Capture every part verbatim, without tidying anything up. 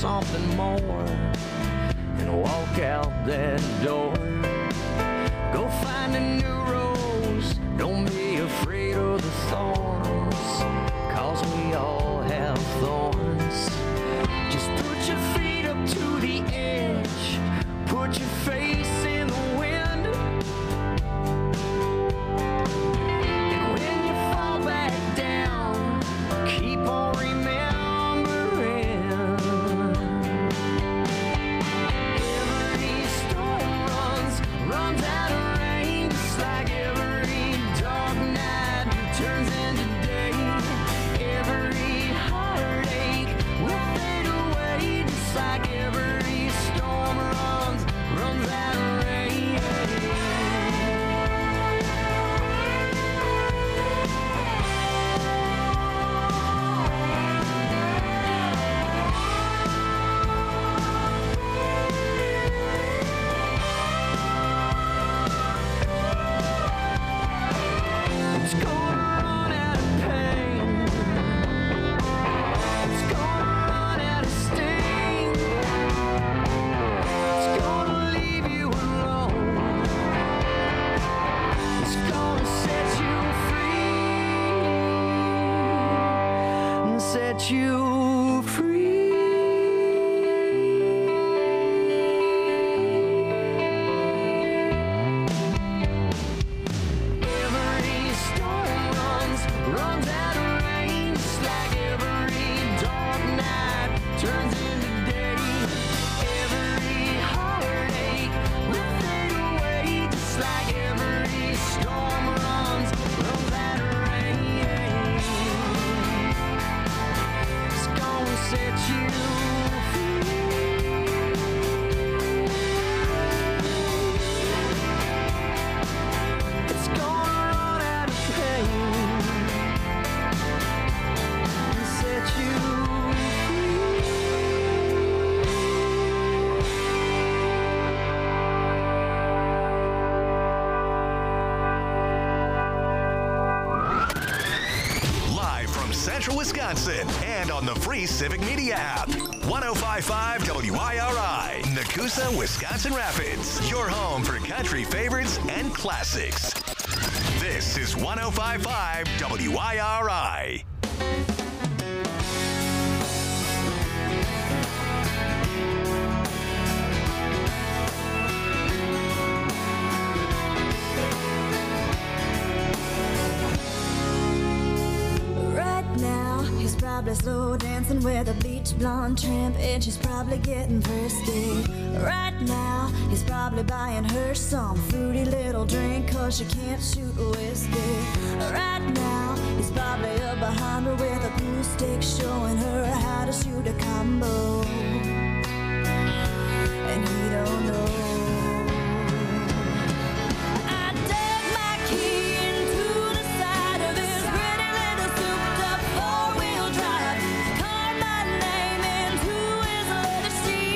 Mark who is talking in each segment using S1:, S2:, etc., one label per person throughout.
S1: something more and walk out that door. Go find a new rose, don't be afraid of the thorns, cause we all have thorns. Just put your feet up to the edge, put your face in the wind, and when you fall back down, keep on remembering. Every storm runs, runs out of rain, just like every dark night turns into day. Every heartache will fade away, just like every storm runs, runs out of rain. It's gonna run out of pain, it's gonna run out of sting, it's gonna leave you alone, it's gonna set you free, set you free. Every storm runs, runs out of rain, just like every dark night turns into day. Every heartache will fade away, just like every storm runs, runs out of rain. It's gonna set you free. It's gonna run out of pain and set you free.
S2: Live from Central Wisconsin and on the free Civic Media app. one oh five point five W I R I, Nakusa, Wisconsin Rapids. Your home for country favorites and classics. This is one oh five point five W I R I.
S3: Right now, he's probably slow dancing with a beach blonde tramp, and she's probably getting thirsty. Right now, he's probably buying her some fruity little drink, cause she can't shoot whiskey. Right now, he's probably up behind her with a pool stick, showing her how to shoot a combo. And he don't know. I dug my key into the side of his pretty little souped-up four-wheel drive, carved my name into his leather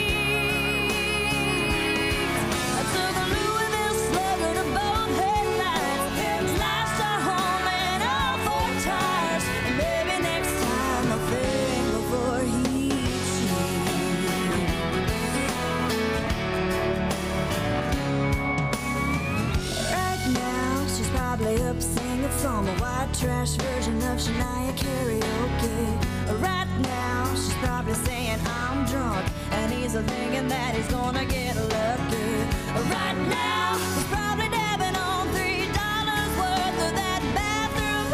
S3: seats. I took a Louisville Slugger to both headlights, slashed our home and all four tires, and maybe next time I'll think before he cheats. Right now, she's probably up singing from a white trash version of Shania karaoke. Right now, she's probably saying I'm drunk, and he's thinking that he's gonna get lucky. Right now, he's probably dabbing on three dollars worth of that bathroom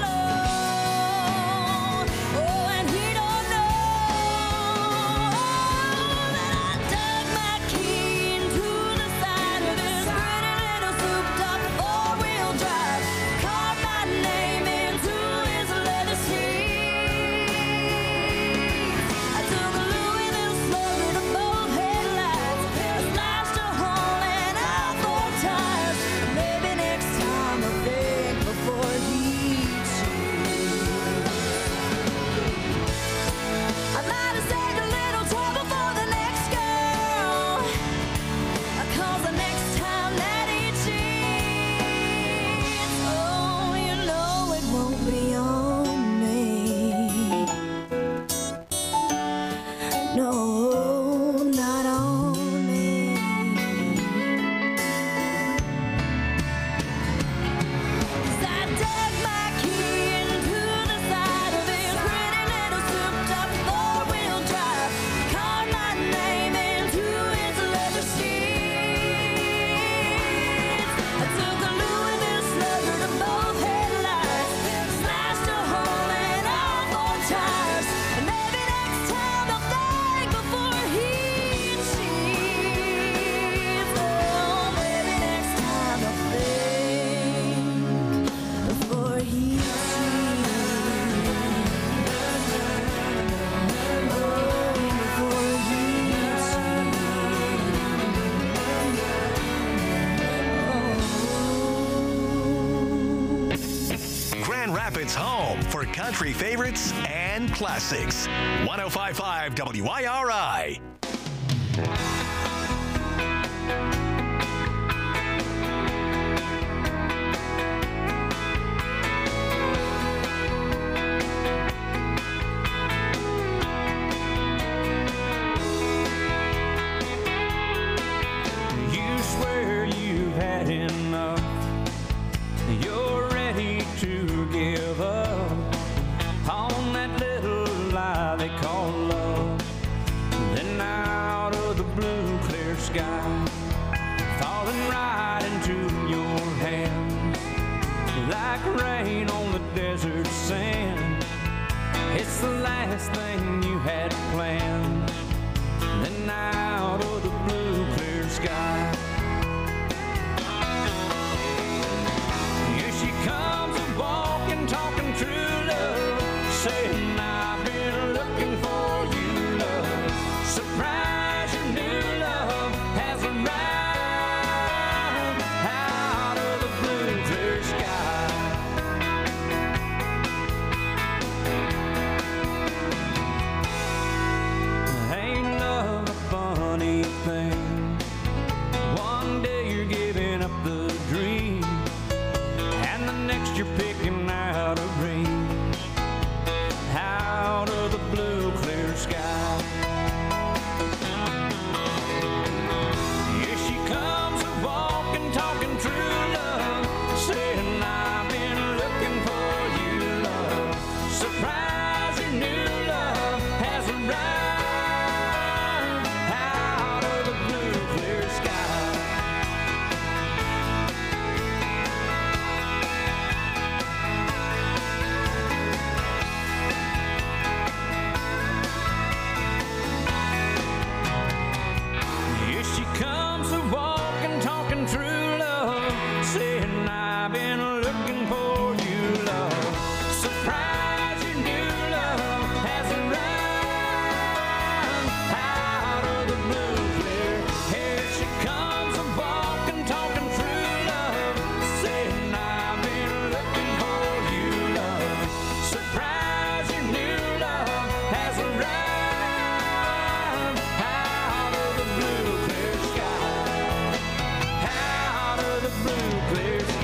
S3: polo. Oh, and he don't know that I dug my key into the side of his pretty little souped-up four-wheel drive, carved my name into his leather seats. I took a Louisville Slugger to both headlights, slashed a
S2: Rapids' home for country favorites and classics. one oh five point five W I R I.
S1: Sky falling right into your hands like rain on the desert sand. It's the last thing you had planned. Then out of the blue clear sky, here she comes a walking, talking true love, saying I've been looking for you, love. Surprise, your new love has arrived out of the blue clear sky. Ain't love a funny thing? One day you're giving up the dream, and the next you're picking out a ring out of the blue clear sky. Here she comes a walking, talking true love, saying I've been looking for you, love. Surprise, your new love has arrived out of the blue clear sky. Here she comes a walking, talking true love, saying I've been looking for you, love. Surprise, your new love has arrived out of the blue clear. Here she comes a walking, talking true love, saying I've been looking for you, love. Surprise, your new love has arrived out of the blue clear sky, out of the blue clear sky.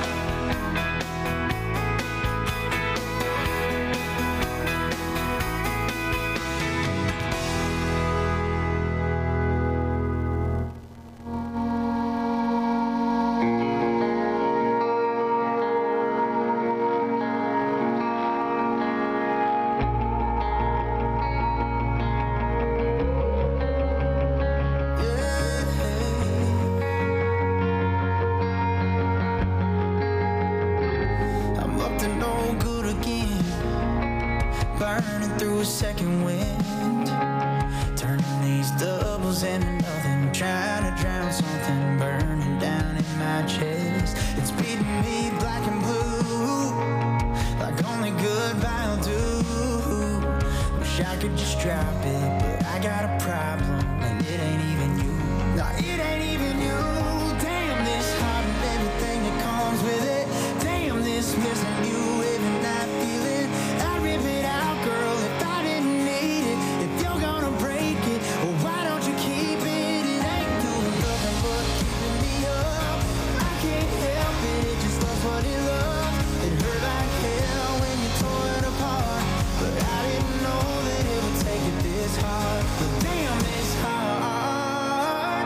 S4: I'm up to no good again, burning through a second wind, turning these doubles into nothing, trying to drown something burning down in my chest. It's beating me black and blue, like only goodbye will do. Wish I could just drop it, but I got a problem, and it ain't even you. No, it ain't even you. Damn, this heart and everything that comes with it. Damn, this missing you every night feeling. I'd rip it out, girl, if I didn't need it. If you're gonna break it, well, why don't you keep it? It ain't doing nothing but keeping me up. I can't help it, it just loves what it loves. It hurt like hell when you tore it apart, but I didn't know that it would take it this hard. But damn, this hard.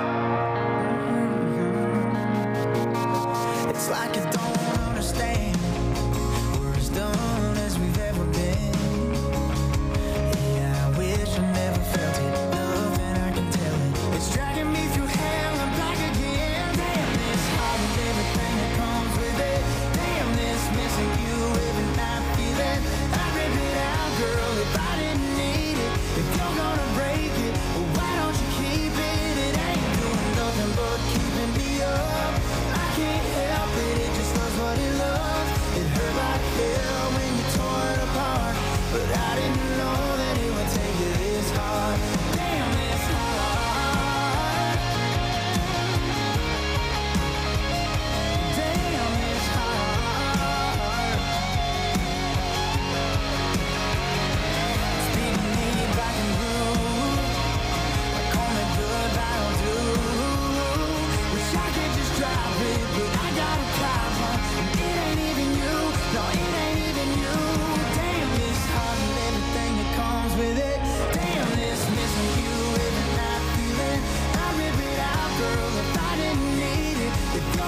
S4: It's like you don't understand. We're as done as we've ever been. Yeah, I wish I never felt it. Nothing I can tell it. It's dragging me through hell and back again. Damn, this heart and everything that comes with it. Damn, this missing you every night feeling. I'd rip it out, girl, if I didn't need it. If you're gonna break it, well, why don't you keep it? It ain't doing nothing but keeping me up. I can't help it, it just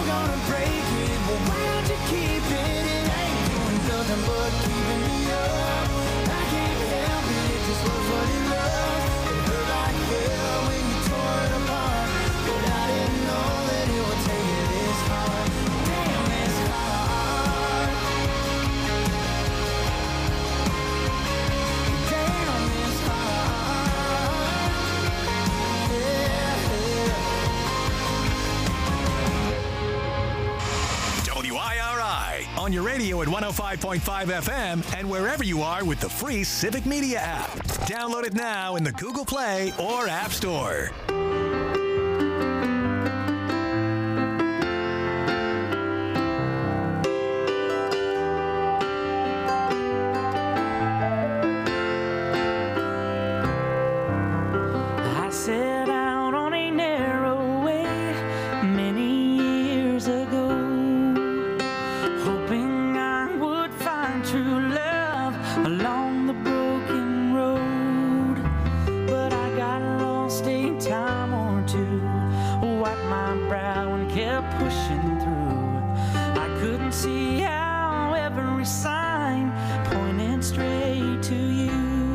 S4: gonna break it. Well, why don't you keep it? It ain't doing nothing but keeping me up. I can't help it, it just was what it was. It hurt like hell when you tore it apart, but I didn't know that it would take you this hard. Damn, it's hard. Damn, it's hard. Yeah, yeah.
S2: W I R I on your radio at one oh five point five F M and wherever you are with the free Civic Media app. Download it now in the Google Play or App Store.
S5: I set out on a narrow way many years ago, hoping I would find true love along the broken road. But I got lost a time or two, wiped my brow and kept pushing through. I couldn't see how every sign pointed straight to you.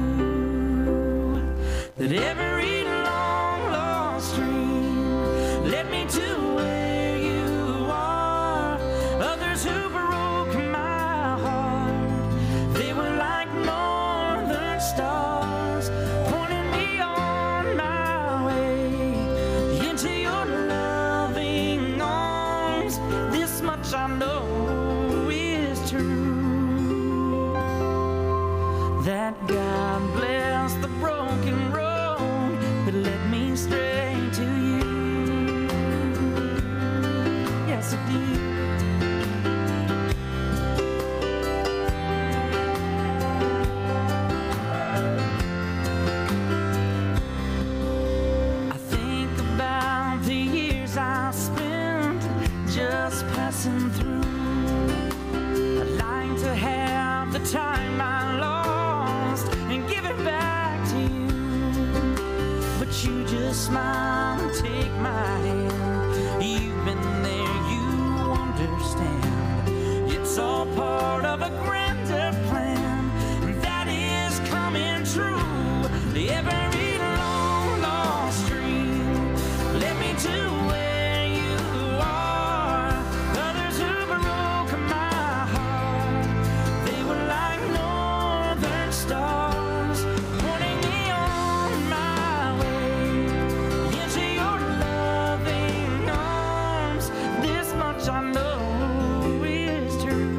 S5: That every long lost dream led me to where you are. Others who broke my heart, they were like northern stars, pointing me on my way into your loving arms. This much I know is true, that God bless the broken road that led me straight to you. Yes, it did. I think about the years I spent just passing through. I'd like to have the time I lost and give it back to you. But you just smile and take my hand. You've been there, you understand. It's all part of a grander plan, and that is coming true. Every long lost dream led me to where you are. Others who broke my heart, they were like northern stars, pointing me on my way into your loving arms. This much I know is true,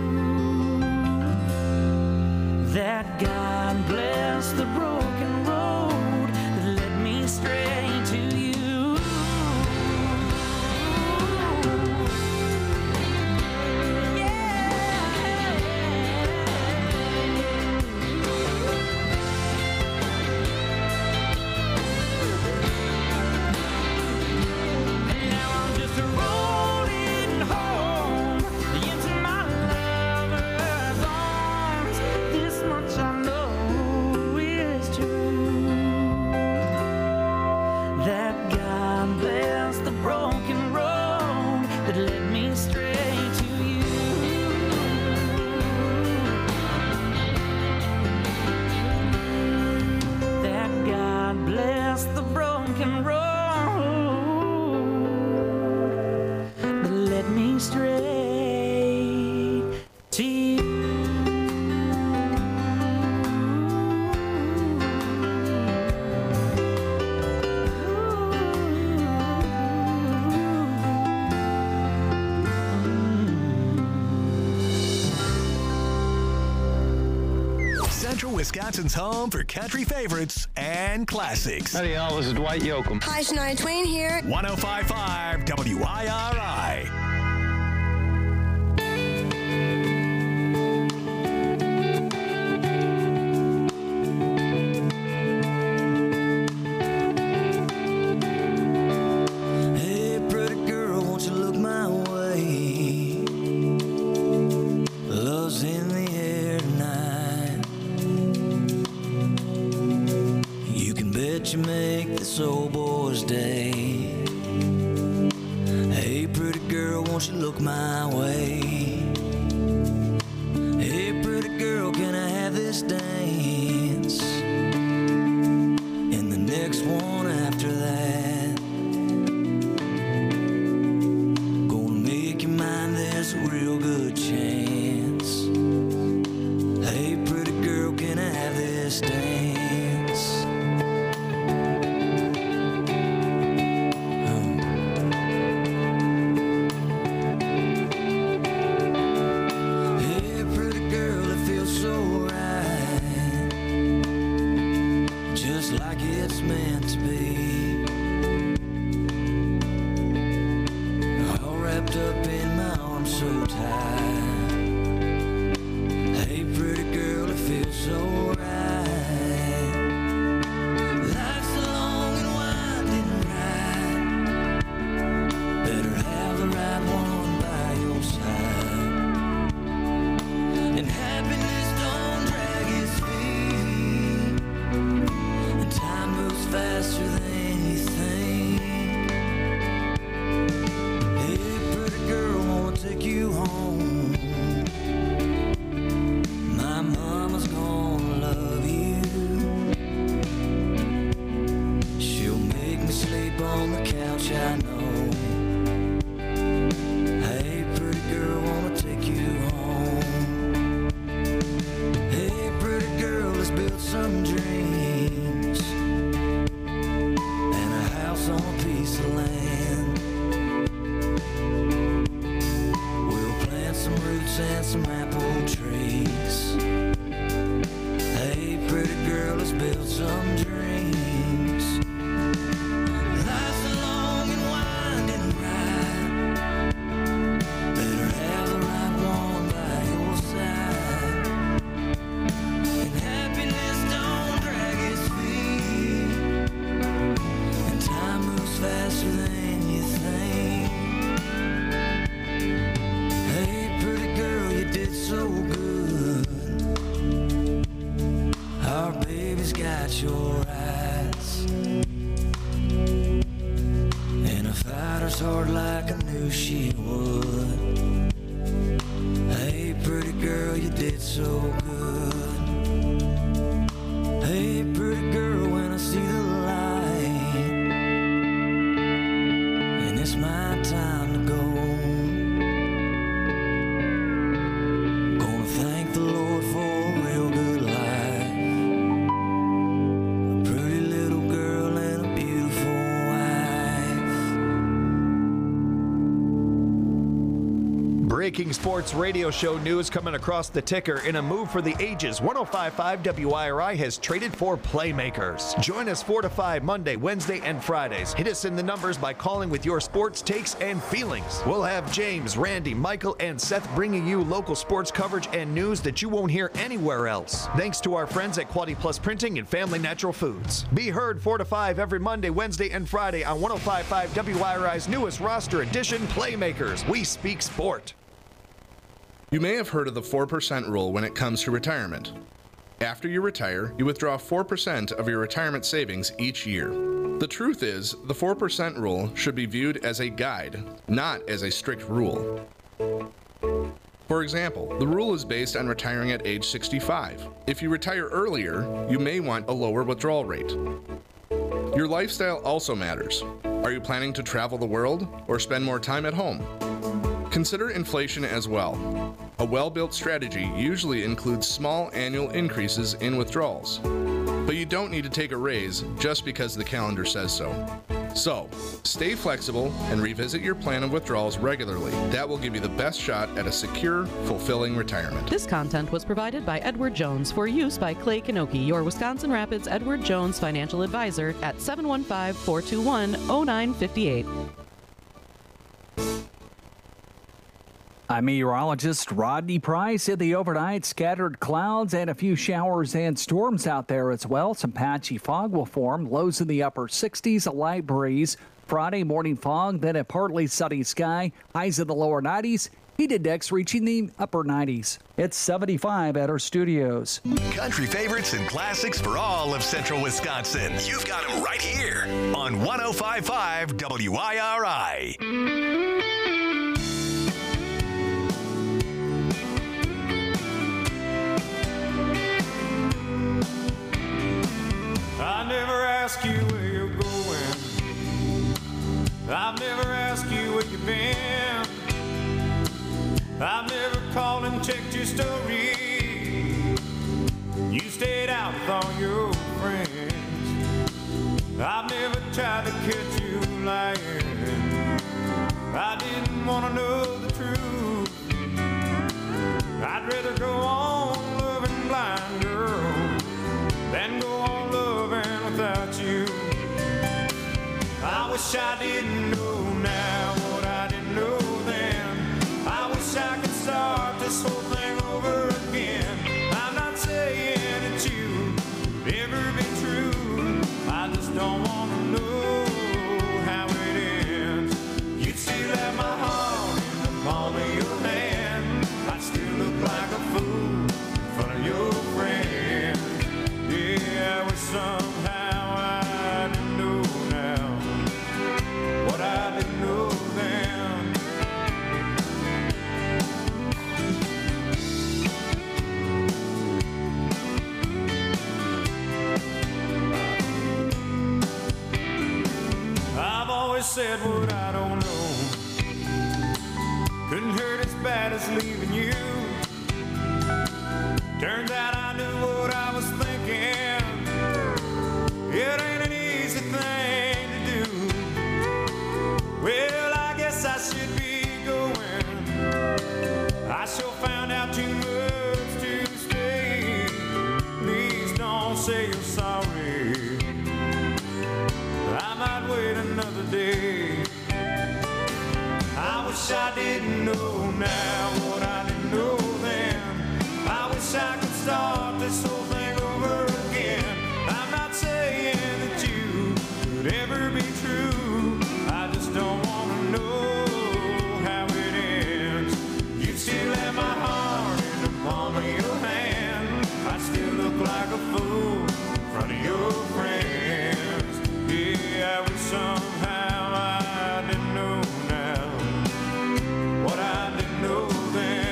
S5: that God bless the broken road that led me straight to you. And now I'm just rolling home into my lover's arms. This much I know is true, that God bless the broken road that led me straight to you. That God bless the broken road that led me straight to you.
S2: Central Wisconsin's home for country favorites and classics.
S6: Howdy, y'all. This is Dwight Yoakam.
S7: Hi, Shania Twain here.
S2: one oh five point five W I R I.
S4: Hey, pretty girl, won't you look my way? Love's in the air tonight. You can bet you make this old boy's day. Hey, pretty won't you look my way? Hey, pretty girl, can I have this dance? And the next one after that. Gonna make you mine, there's a real good chance. Hey, pretty girl, can I have this dance?
S6: Breaking sports radio show news coming across the ticker. In a move for the ages, one oh five point five W I R I has traded for playmakers. Join us four to five Monday, Wednesday, and Fridays. Hit us in the numbers by calling with your sports takes and feelings. We'll have James, Randy, Michael, and Seth bringing you local sports coverage and news that you won't hear anywhere else. Thanks to our friends at Quality Plus Printing and Family Natural Foods. Be heard four to five every Monday, Wednesday, and Friday on one oh five point five W I R I's newest roster edition, Playmakers. We speak sport.
S7: You may have heard of the four percent rule when it comes to retirement. After you retire, you withdraw four percent of your retirement savings each year. The truth is, the four percent rule should be viewed as a guide, not as a strict rule. For example, the rule is based on retiring at age sixty-five. If you retire earlier, you may want a lower withdrawal rate. Your lifestyle also matters. Are you planning to travel the world or spend more time at home? Consider inflation as well. A well-built strategy usually includes small annual increases in withdrawals. But you don't need to take a raise just because the calendar says so. So, stay flexible and revisit your plan of withdrawals regularly. That will give you the best shot at a secure, fulfilling retirement.
S8: This content was provided by Edward Jones for use by Clay Kanoki, your Wisconsin Rapids Edward Jones financial advisor at seven one five, four two one, oh nine five eight.
S9: I'm meteorologist Rodney Price. In the overnight, scattered clouds and a few showers and storms out there as well. Some patchy fog will form. Lows in the upper sixties, a light breeze. Friday morning fog, then a partly sunny sky. Highs in the lower nineties. Heat index reaching the upper nineties. It's seventy-five at our studios.
S2: Country favorites and classics for all of central Wisconsin. You've got them right here on one oh five point five W I R I.
S10: asked you where you're going. I've never asked you where you've been. I've never called and checked your story. You stayed out with all your friends. I've never tried to catch you lying. I didn't want to know the truth. I'd rather go on loving blind, girl, than go on loving without you. I wish I didn't know now what I didn't know then. I wish I could start this whole thing over again. I'm not saying that you would ever be true. I just don't want to know how it ends. You'd still have my heart in the palm of your hand. I'd still look like a fool in front of your friends. Yeah, I wish somehow I didn't know now what I didn't know then. I've always said what I don't know. Couldn't hurt as bad as leaving you. Turns out I knew what I was thinking. It ain't an easy thing to do. Well, I guess I should be going. I sure found out too much to stay. Please don't say you're sorry. I might wait another day. I wish I didn't know now what I didn't know then. I wish I could start this whole thing over again. I'm not saying that you could ever be true. I just don't want to know how it ends. You still have my heart in the palm of your hand. I still look like a fool in front of your friends. Yeah, I wish somehow I didn't know now what I didn't know then.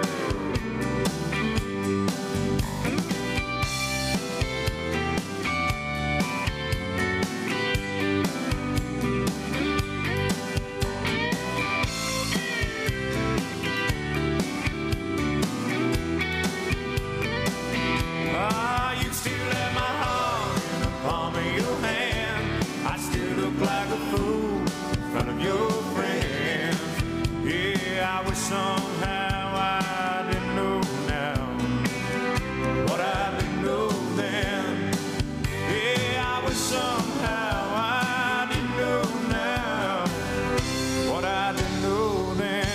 S10: Ah, you still have my heart in the palm of your hand. I still look like a fool in front of your friends. Yeah, I wish somehow I didn't know now what I didn't know then. Yeah, I wish somehow I didn't know now what I didn't know then.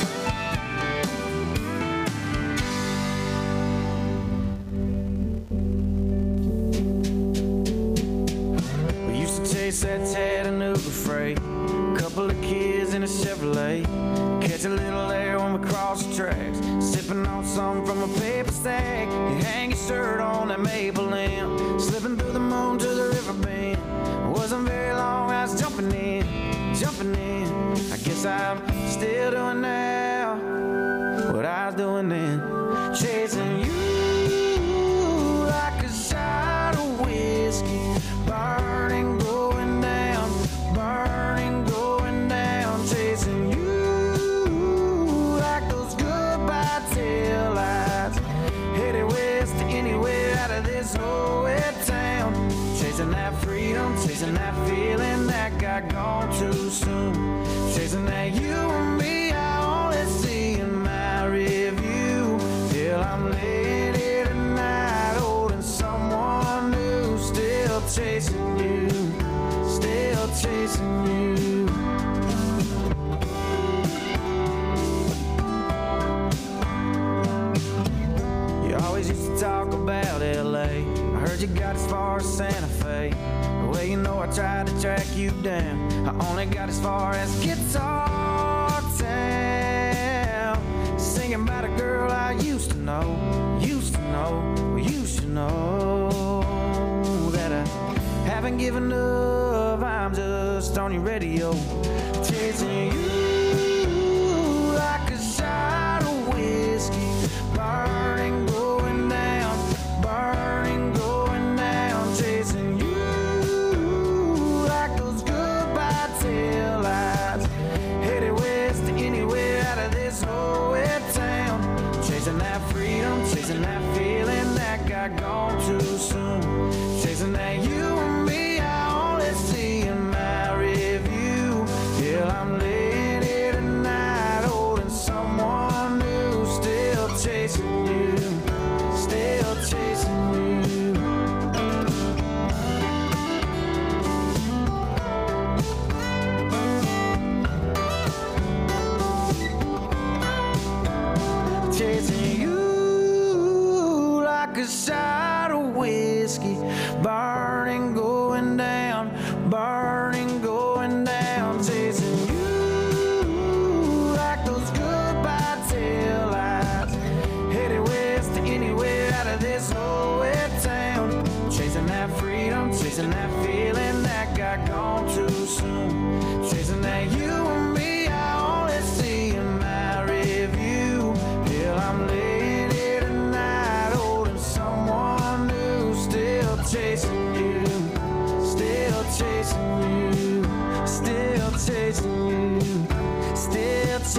S11: We used to chase that Chattanooga freight, couple of kids in a Chevrolet, catch a little air when we cross the tracks, sipping on something from a paper stack. You hang your shirt on that maple limb, slipping through the moon to the river bend. Wasn't very long, I was jumping in, jumping in. I guess I'm still doing now what I was doing then, chasing you like a shot of whiskey, burning, going down, burning, going down, chasing you like those goodbye tail lights, headed west to anywhere out of this whole town, chasing that freedom, chasing that feeling that got gone too soon, chasing that you and me I only see in my review, till I'm laying here tonight holding someone new, still chasing you, still chasing you. You always used to talk about L A. I heard you got as far as Santa Fe. Well, you know I tried to track you down. I only got as far as Guitar Town, singing about a girl I used to know, used to know, well, you should know that I haven't given up. I'm just on your radio, chasing you like a shot of whiskey, burning, going down, burning, going down, chasing you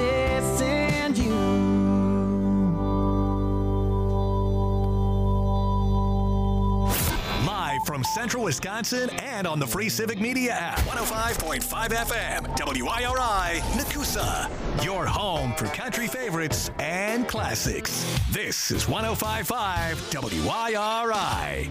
S4: possessing you.
S2: Live from Central Wisconsin and on the free Civic Media app. one oh five point five F M, W I R I, Nakusa. Your home for country favorites and classics. This is one oh five point five W I R I.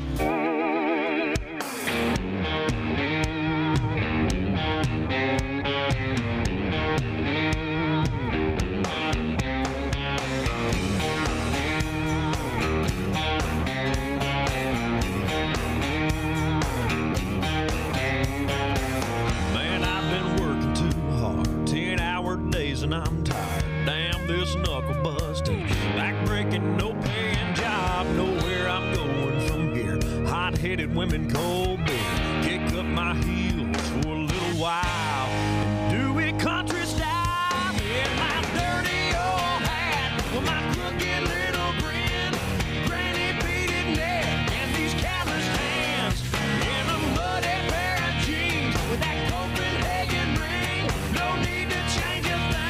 S12: And I'm tired. Damn this knuckle busting, back breaking, no paying job. Nowhere I'm going from here. Hot-headed women, cold beer. Kick up my heels for a little while and do it country style. In my dirty old hat with my crooked little grin, granny beaded neck and these calloused hands, in a muddy pair of jeans with that Copenhagen ring. No need to change a thing.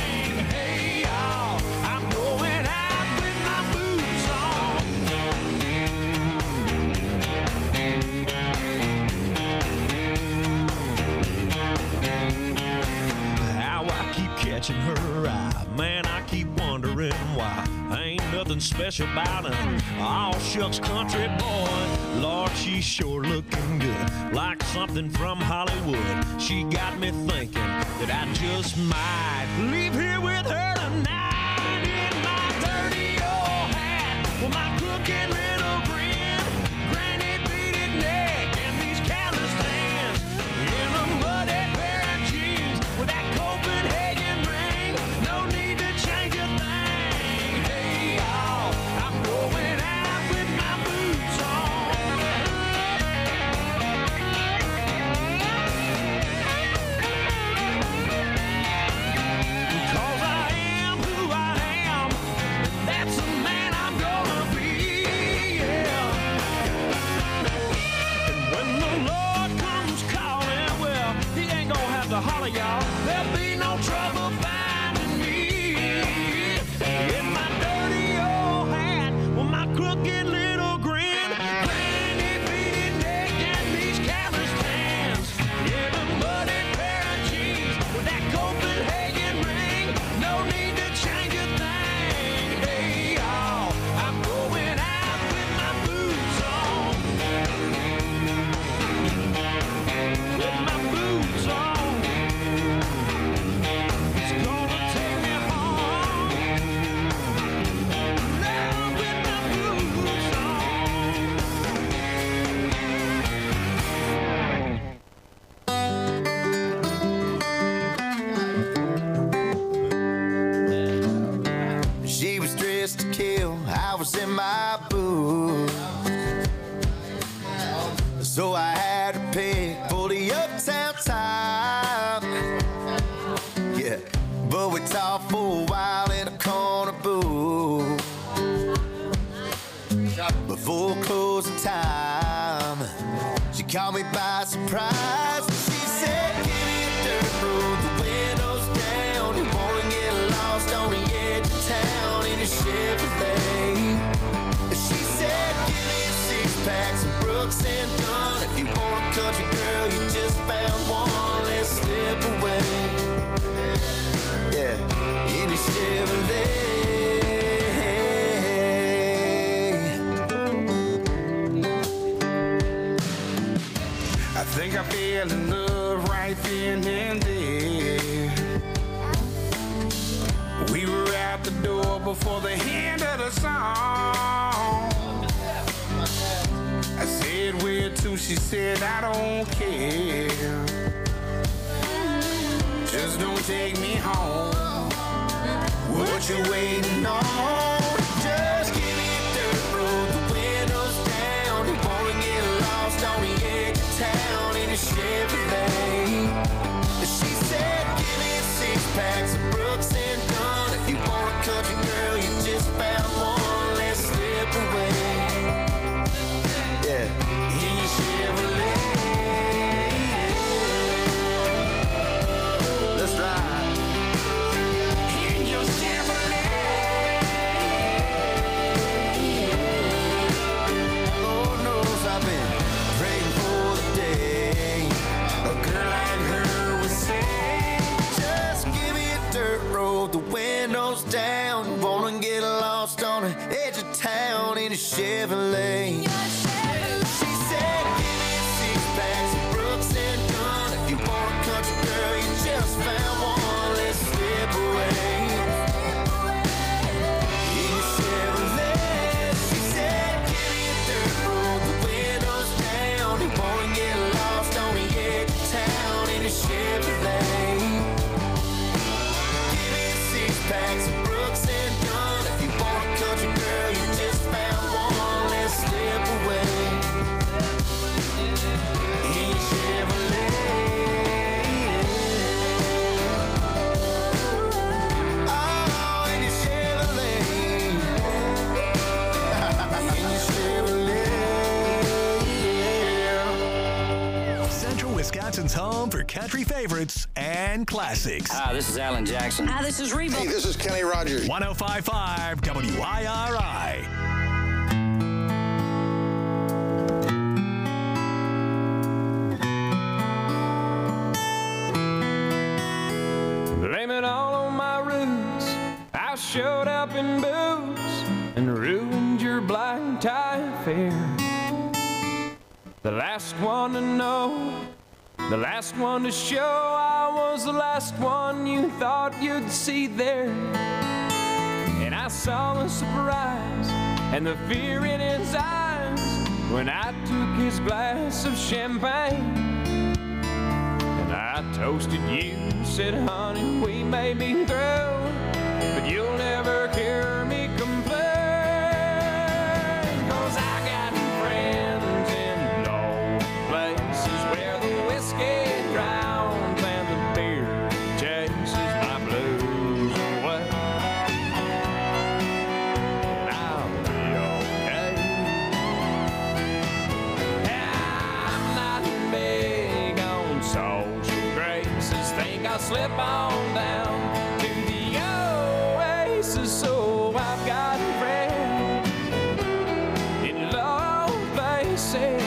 S12: Catching her eye, man, I keep wondering why. Ain't nothing special about him. All shucks country boy. Lord, she's sure looking good, like something from Hollywood. She got me thinking that I just might leave here with her tonight. In my dirty old hat with my crooked little grin, granny beaded neck and these calloused hands, in a muddy pair of jeans with that Copenhagen. No need to change a thing. Hey, y'all, I'm going out with my boots on. Because I am who I am, that's the man I'm gonna be, yeah. And when the Lord comes calling, well, he ain't gonna have to holler, y'all. There'll be no trouble finding me. In my dirty old hat with my crooked little grin, granny beaded neck and these calloused hands, in a muddy pair of jeans with that Copenhagen ring. No need to change a thing. Hey, y'all, I'm going out with my boots on. With my boots on. It's gonna take me home. Now with my boots on.
S4: She was dressed to kill, I was in my boots. So I had to pick for the uptown time. Yeah, but we talked for a while in a corner booth. Before closing time, she caught me by surprise. She said, give me a dirt road, the windows down. You wanna get lost on the edge of town in a Chevrolet. She said, give me a six pack, some Brooks and Dunn. If you want a country girl, you just found one. Let's slip away. Yeah, in a Chevrolet.
S11: I think I fell in love right then and there. We were out the door before the end of the song. I said where to, she said I don't care. Just don't take me home. What you waiting on? Just give me a dirt road, the windows down. You wanna get lost on the edge of town in a Chevrolet. She said, give me a six pack, some Brooks and Dunn. If you want a country girl, you just found one. Let's slip away. Yeah, in a Chevrolet. Let's ride. In
S4: dirt road, the windows down. Wanna get lost on the edge of town in a Chevrolet. She said, give me a six-pack, some Brooks and Dunn. If you want a country girl, you just found one. Let's slip away. In a Chevrolet. She said, give me a dirt road, the windows down. You wanna get lost on the edge of town in a Chevrolet. Give me a six-pack, some Brooks and Dunn. If you want a country girl, you just found one. Let's slip away. In a Chevrolet. Oh, in a Chevrolet. In a Chevrolet.
S2: Central Wisconsin's home for country favorites and classics.
S13: Hi, this is Alan Jackson.
S14: Hi, this is Reba.
S15: Hey, this is Kenny Rogers.
S2: one oh five point five W I R I.
S11: Blame it all on my roots. I showed up in boots and ruined your black tie affair. The last one to know, the last one to show. I was the last one you thought you'd see there. And I saw the surprise and the fear in his eyes when I took his glass of champagne. And I toasted you, said, honey, we may be through, but you'll never hear me complain. 'Cause I got friends in low places where the whiskey drowns and the beer chases my blues away. And I'll be okay. I'm not big on social graces. Think I'll slip on down to the oasis. So I've got friends in low places.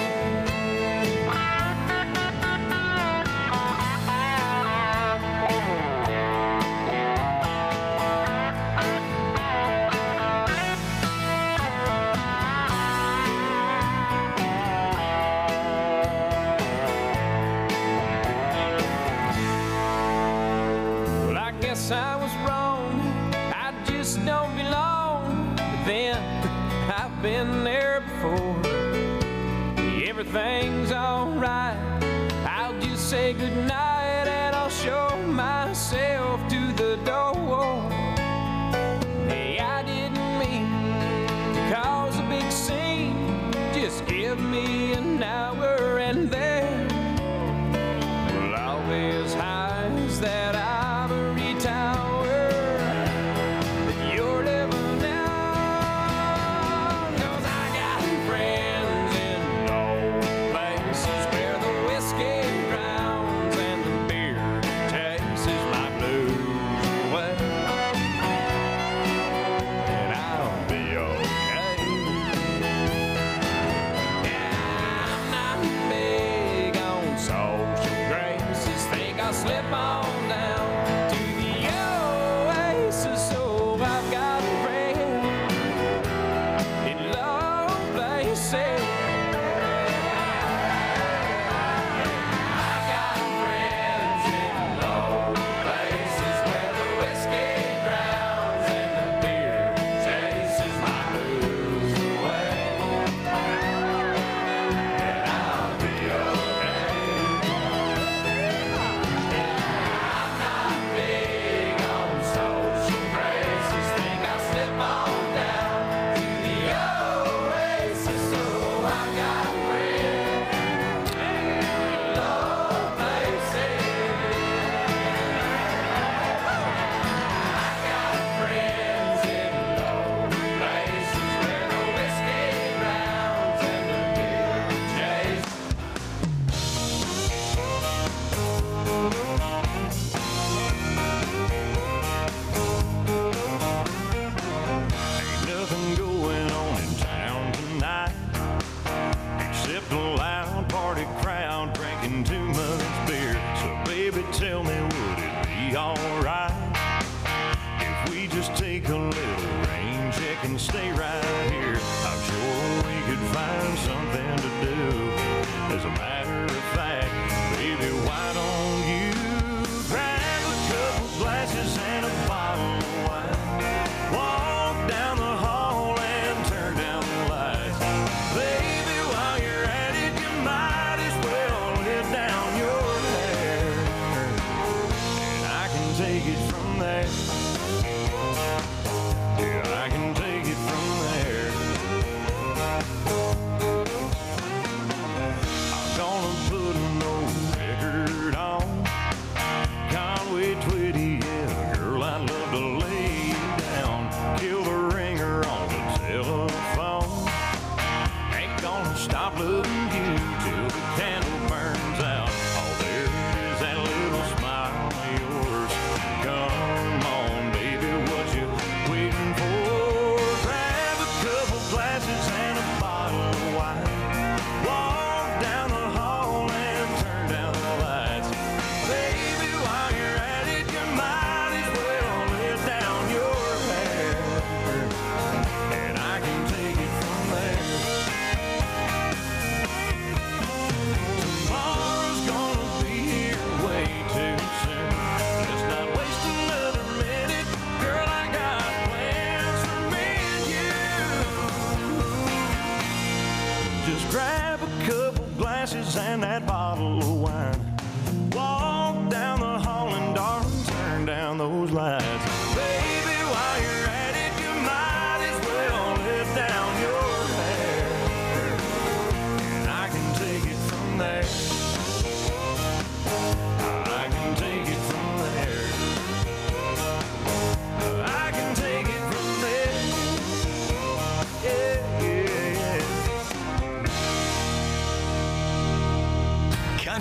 S11: Well, I guess I was wrong. I just don't belong. But then I've been there before. Everything's alright. I'll just say goodnight and I'll show myself to the door. Hey, I didn't mean to cause a big scene. Just give me an hour and then well, all these highs that ivory tower that you're living on. 'Cause I got friends in low places where the whiskey drowns and the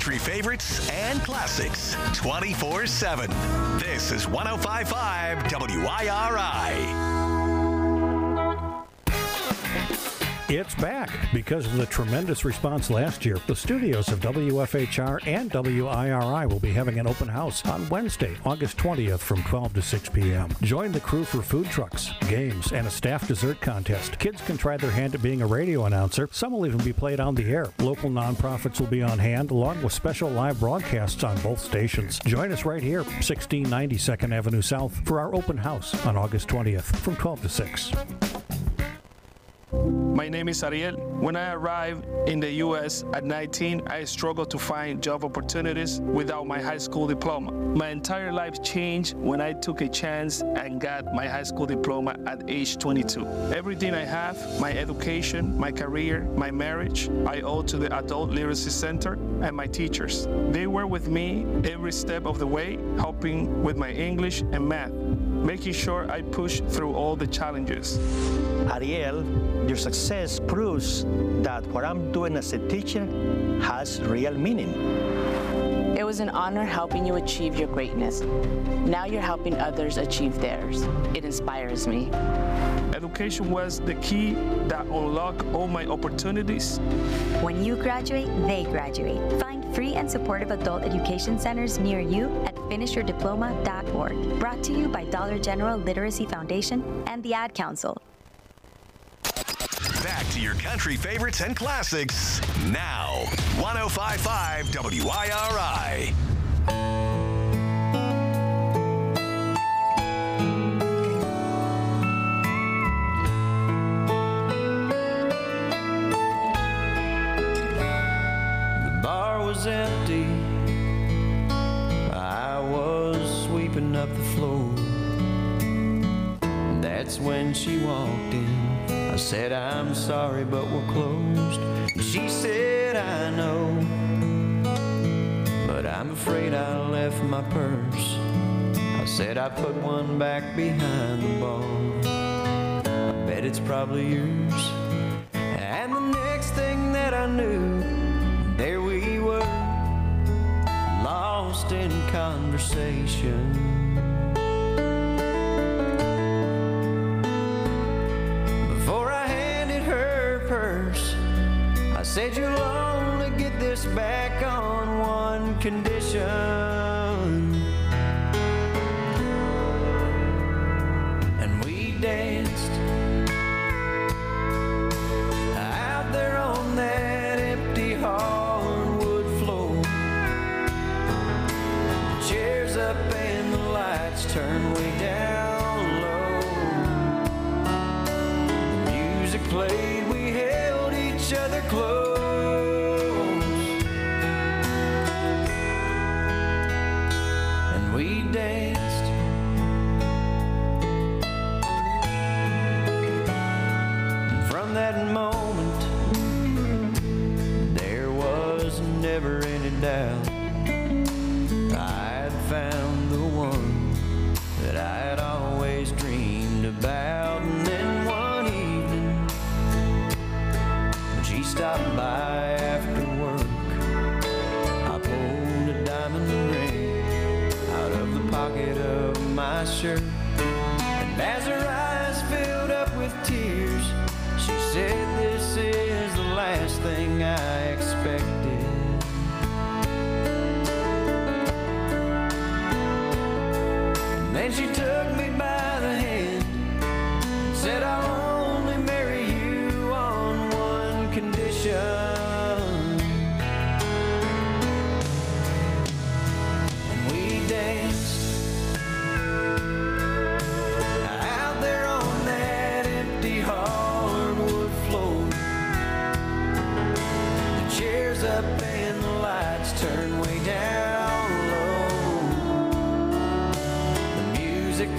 S2: country favorites and classics twenty-four seven. This is one oh five point five W I R I.
S13: It's back. Because of the tremendous response last year, the studios of W F H R and W I R I will be having an open house on Wednesday, August twentieth from twelve to six p.m. Join the crew for food trucks, games, and a staff dessert contest. Kids can try their hand at being a radio announcer. Some will even be played on the air. Local nonprofits will be on hand, along with special live broadcasts on both stations. Join us right here, sixteen ninety second Avenue South, for our open house on August twentieth from twelve to six.
S14: My name is Ariel. When I arrived in the U S at nineteen, I struggled to find job opportunities without my high school diploma. My entire life changed when I took a chance and got my high school diploma at age twenty-two. Everything I have, my education, my career, my marriage, I owe to the Adult Literacy Center and my teachers. They were with me every step of the way, helping with my English and math, making sure I push through all the challenges.
S15: Ariel, your success proves that what I'm doing as a teacher has real meaning.
S16: It was an honor helping you achieve your greatness. Now you're helping others achieve theirs. It inspires me.
S14: Education was the key that unlocked all my opportunities.
S17: When you graduate, they graduate. Find free and supportive adult education centers near you at finish your diploma dot org. Brought to you by Dollar General Literacy Foundation and the Ad Council.
S2: Back to your country favorites and classics now. one oh five point five W I R I.
S11: The bar was empty. I was sweeping up the floor. That's when she walked in. I said, I'm sorry, but we're closed. She said, I know, but I'm afraid I left my purse. I said, I put one back behind the bar. I bet it's probably yours. And the next thing that I knew, there we were, lost in conversation. I said, you'll only get this back on one condition. And we danced out there on that empty hardwood floor. The chairs up and the lights turned way down low. The music played, we held each other close. And we danced. And from that moment, there was never any doubt. I'd found the one that I'd always dreamed about. And then one evening, she stopped by after work. I pulled a diamond ring out of the pocket of my shirt. And as her eyes filled up with tears, she said, this is the last thing I expected. And then she took me by the hand and said, I'll only marry you on one condition. And we danced out there on that empty hardwood floor. The chairs up and the lights turned way down low. The music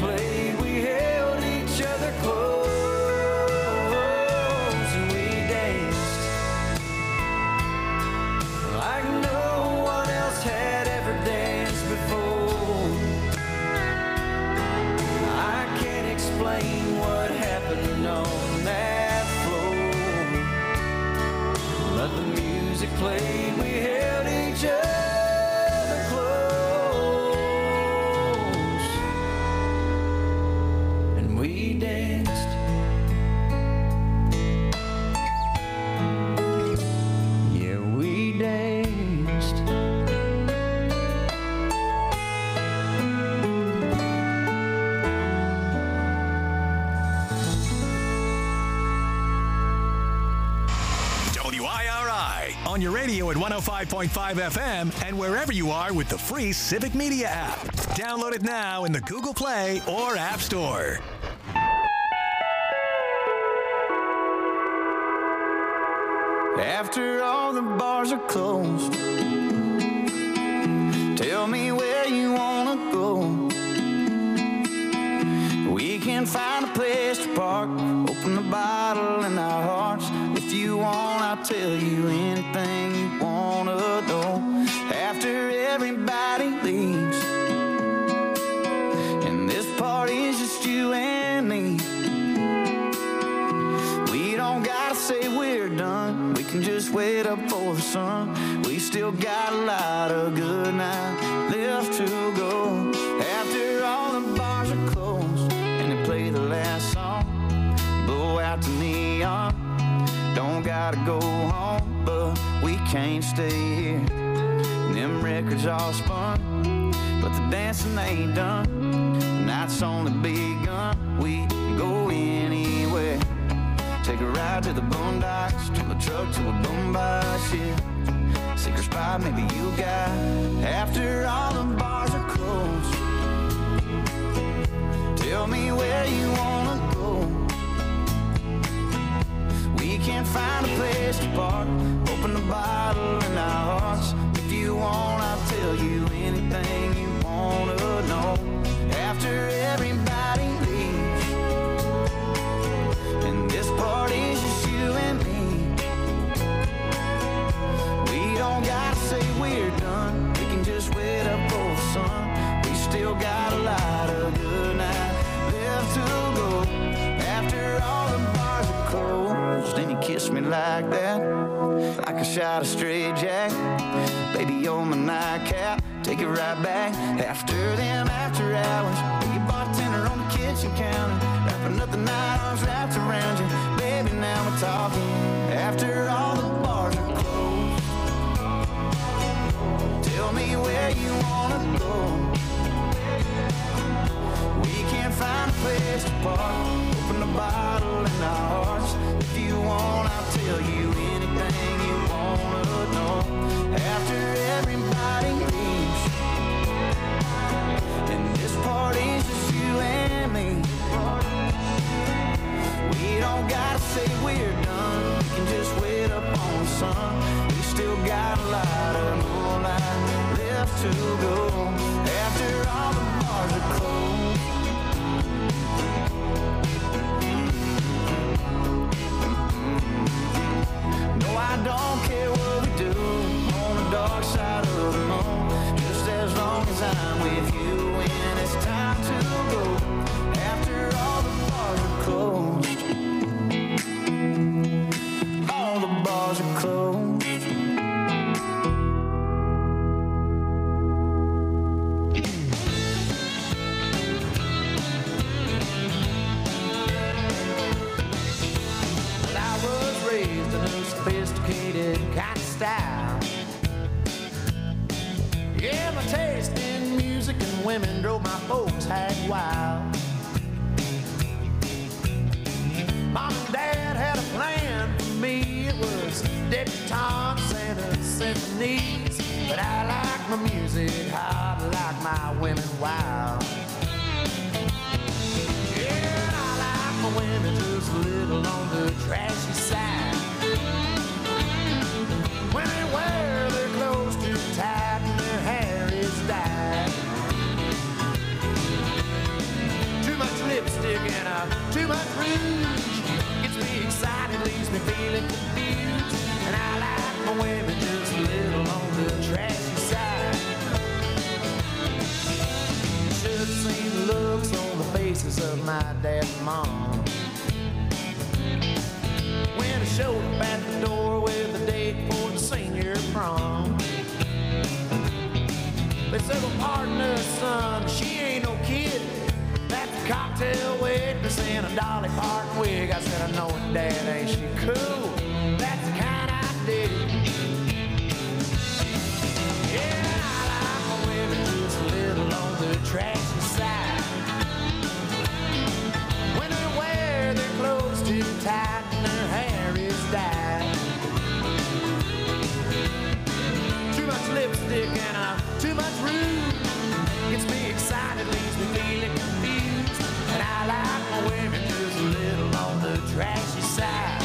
S11: and we danced. Yeah, we danced.
S2: W I R I on your radio at one oh five point five F M and wherever you are with the free Civic Media app. Download it now in the Google Play or App Store.
S4: After all the bars are closed, tell me where you wanna go. We can find a place to park, open the bottle in our hearts. If you want, I'll tell you anything you wanna know. After everybody leaves, and this party's just you and me, we don't gotta say we're done. We can just wait up for the sun. We still got a lot of good night left to go. After all the bars are closed and they play the last song, blow out the neon. Don't gotta go home, but we can't stay here. Them records all spun, but the dancing ain't done. The night's only begun. We can go anywhere. Take a ride to the boondocks, turn the truck to a boom box, yeah. Secret spot maybe you got. After all the bars are closed, tell me where you wanna go. We can't find a place to park, open the bottle in our hearts. If you want, I'll tell you anything you wanna know. After everybody leaves, and this party's just you and me, we don't gotta say we're done. We can just wait up for the sun. We still got a lot of good night left to go. After all the bars are closed, and you kiss me like that, like a shot of straight jack. Baby, you're my nightcap, take it right back. After them after hours, be a bartender on the kitchen counter, wrapping up the night, arms wrapped around you. Baby, now we're talking. After all the bars are closed, tell me where you wanna go. We can't find a place to park, open the bottle in our hearts. If you want, I'll tell you anything you wanna know. After everybody leaves, and this party's just you and me, we don't gotta say we're done. We can just wait up on the sun. We still got a lot of moonlight left to go. After all the bars are closed, no, I don't care what we do on the dark side of the moon, just as long as I'm with you when it's time to go. After all the bars are closed, all the bars are closed.
S11: Well, I was raised in a sophisticated kind of style. Yeah, my taste in music and women drove my folks hag wild. Mom and Dad had a plan for me. It was debutantes and a symphonies. But I like my music hard, I like my women wild. Yeah, I like my women just a little on the trashy side. When they wear their clothes too tight and their hair is dyed. Too much lipstick and uh, too much rouge gets me excited, leaves me feeling confused. And I like my women just a little on the trashy side. Should have seen the looks on the faces of my dad and mom when I showed up at the door with a date for the senior prom. They said, well, pardon us, son, she ain't no kid. That's cocktail waitress in a Dolly Parton wig. I said, I know it, Dad, ain't she cool? That's the kind I dig. Yeah, I like my women just a little on the trashy side. When they wear their clothes too tight and their hair is dyed. Too much lipstick and uh, too much rouge gets me excited, leaves me feeling confused. And I like my women just a little on the trashy side.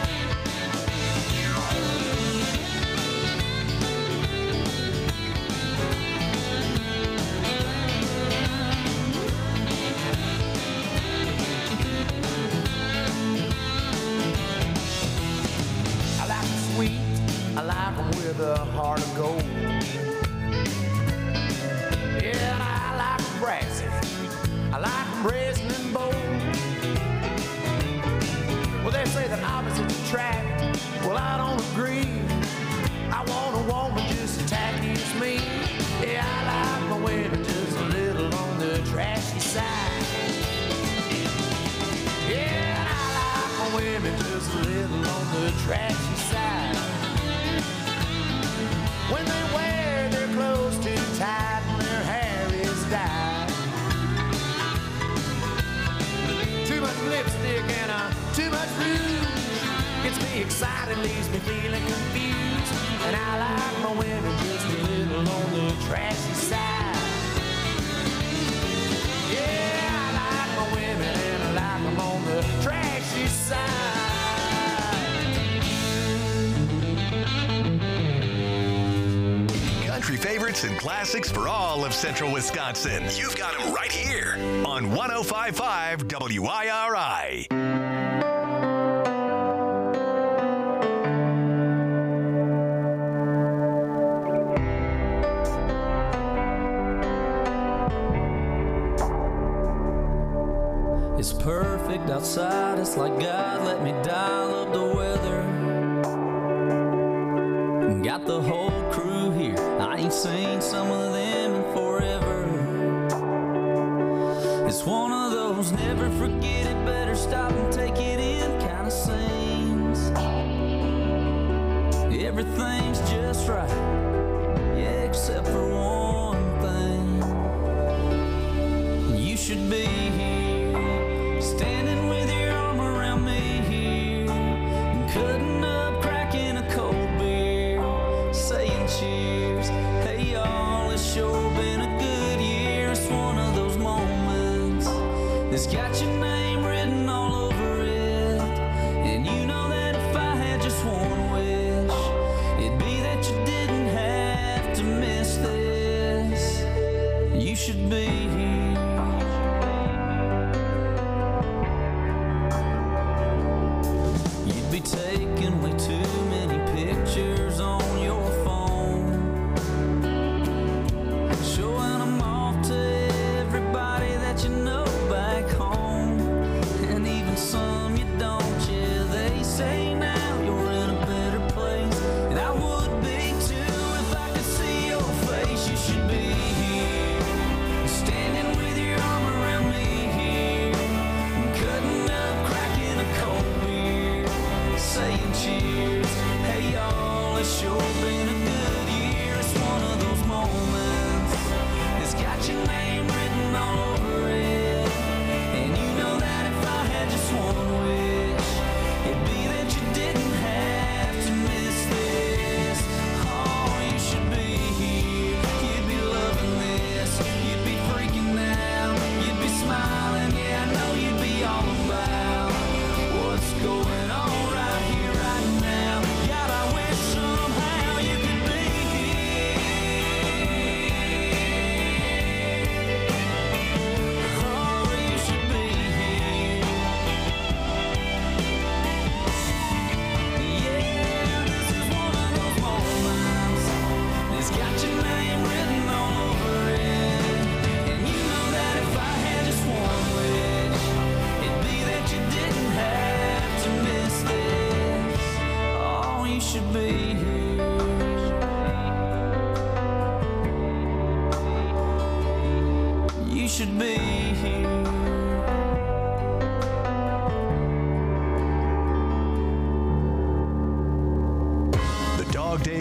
S11: I like them sweet, I like them with a heart of gold. Yeah, and I like them brassy, I like them brazen and bold. Well, they say that opposites attract. Well, I don't agree. I want a woman just as tacky as me. Yeah, I like my women just a little on the trashy side. Yeah, and I like my women just a little on the trashy side. When they wear their clothes too tight and their hair is dyed. Too much lipstick and uh, too much rouge gets me excited, leaves me feeling confused. And I like my women just a little on the trashy side. Yeah, I like my women and I like them on the trashy side.
S2: Country favorites and classics for all of Central Wisconsin. You've got them right here on one oh five point five W I R I.
S5: It's perfect outside, it's like God let me dial up the weather. Got the whole crew here, I ain't seen some of them in forever. It's one of those never forget it, better stop and take it in kind of scenes. Everything's just right, yeah, except for one thing. You should be here, standing with your arm around me here, and cutting up, cracking a cold beer, saying cheers. Hey y'all, it's sure been a good year. It's one of those moments that's got your name written all over it. And you know that if I had just one wish, it'd be that you didn't have to miss this. You should be here. You'd be taking way too many pictures on your phone, showing them off to everybody that you know back home, and even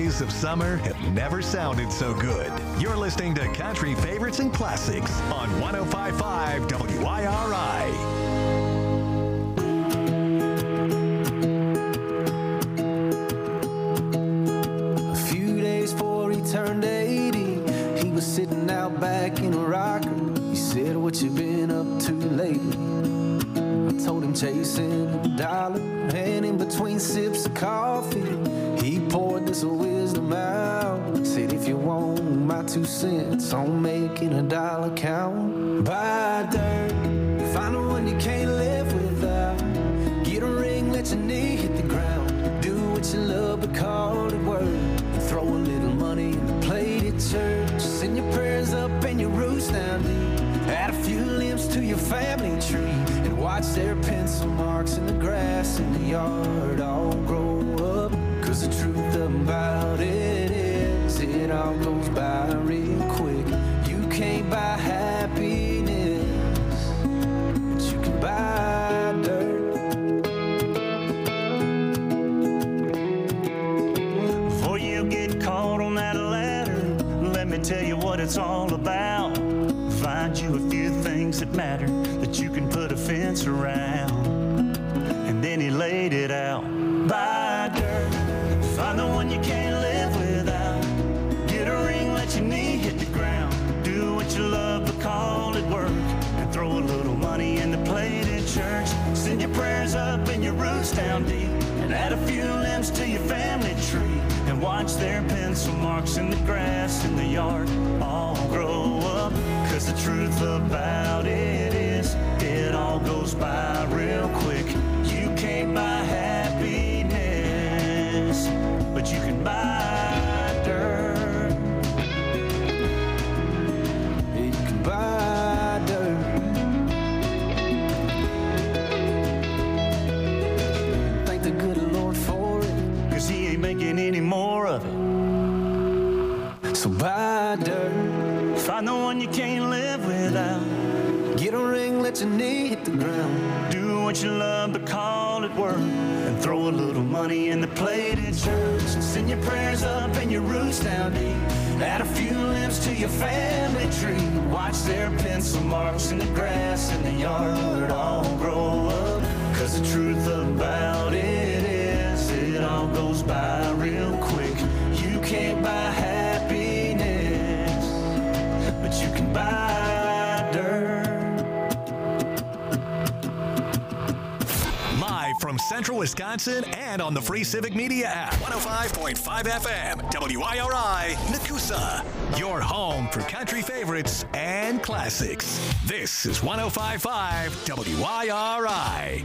S2: days of summer have never sounded so good. You're listening to Country Favorites and Classics on one oh five point five W I R I.
S11: Turned eighty, he was sitting out back in a rocker. He said, "What you been up to lately?" I told him chasing a dollar, and in between sips of coffee, he poured this wisdom out. Said, "If you want my two cents on making a dollar count, buy dirt, find the one you can't live without. Get a ring, let your knee hit the ground. Do what you love, but call it work. Throw a little money in the plate at church. Send your prayers up and your roots down deep. Add a few limbs to your family tree, and watch their pencil marks in the grass in the yard all grow up. Cause the truth about it is, it all goes by real quick. You can't buy happiness, but you can buy dirt.
S18: Caught on that ladder, let me tell you what it's all about. Find you a few things that matter, that you can put a fence around. And then he laid it out. Buy dirt, find the one you can't live without. Get a ring, let your knee hit the ground. Do what you love, but call it work. And throw a little money in the plate at church. Send your prayers up and your roots down deep. And add a few limbs to your family tree. And watch their pencil marks in the grass in the yard all grow up. Cause the truth about it is, it all goes by real quick. You can't buy happiness, but you can buy dirt. You can buy dirt. Thank the good Lord for it, cause he ain't making any more of it. So buy dirt, find the one you can't live without. Get a ring, let your knee hit the ground. Do what you love, but call it work. And throw a little money in the plate at church. Send your prayers up and your roots down deep. Add a few limbs to your family tree. Watch their pencil marks in the grass in the yard all grow up. Cause the truth about it is, it all goes by real quick. You can't buy happiness, but you can buy dirt.
S2: Live from Central Wisconsin and on the free Civic Media app. one oh five point five F M, W I R I, Nakusa. Your home for country favorites and classics. This is one oh five point five W I R I.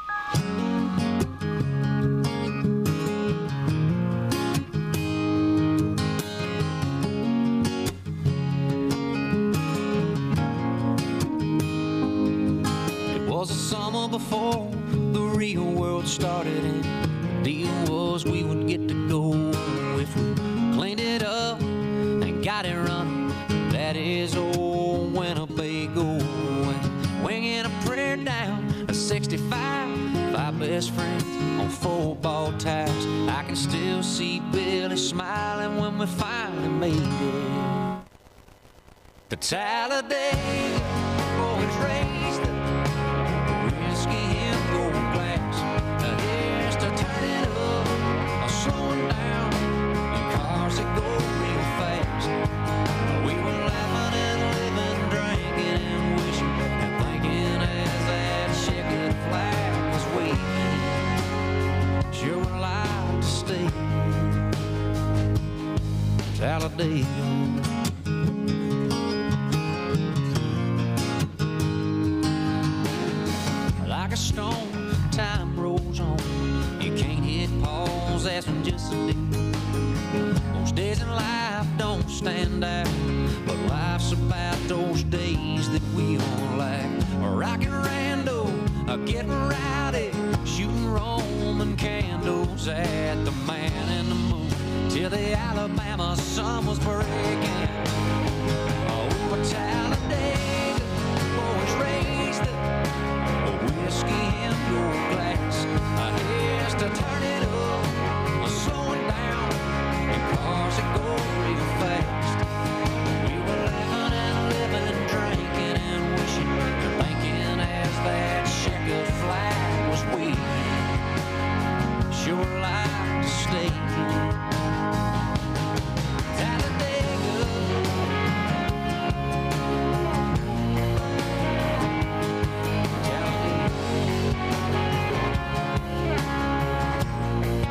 S5: Was the summer before the real world started, and the deal was we would get to go if we cleaned it up and got it running. That is old Winnebago, and winging a prayer down a sixty-five, five best friends on football tires. I can still see Billy smiling when we finally made it to Talladega. Boys raised the whiskey and gold glass. Here's to turning up or slowing down in cars that go real fast. We were laughing and living, drinking and wishing and thinking as that checkered flag was waving. Sure would like to stay Talladega. Like a stone, time rolls on. You can't hit pause, that's from just a day. Those days in life don't stand out, but life's about those days that we all like. Rockin' rando, getting rowdy, shooting Roman candles at the man in the moon, till the Alabama sun was bright.